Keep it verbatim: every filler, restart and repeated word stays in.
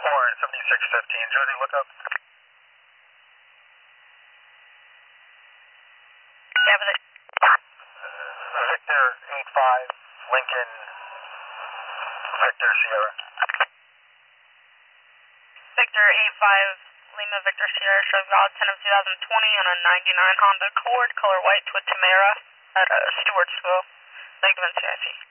Warren, seventy-six fifteen, Josie, look up. Yeah, but it, Victor eight five, Lincoln, Victor Sierra. Victor eight five, Lima Victor Sierra, show God ten of two thousand twenty on a ninety-nine Honda Accord, color white with Tamara at uh, Stewartsville. Thank you, N C I C.